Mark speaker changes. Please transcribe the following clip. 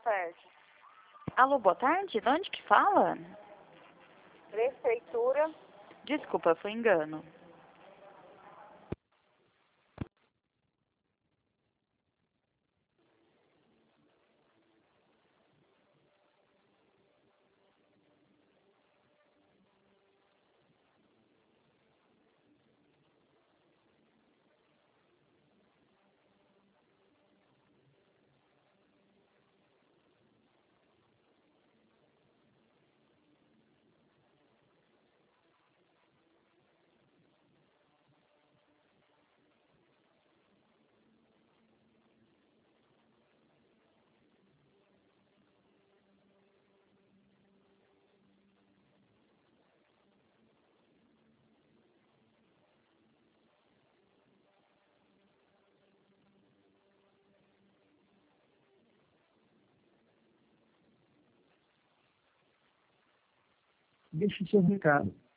Speaker 1: tarde.
Speaker 2: Alô, boa tarde. De onde que fala?
Speaker 1: Prefeitura.
Speaker 2: Desculpa, foi engano.
Speaker 3: Deixe seu recado.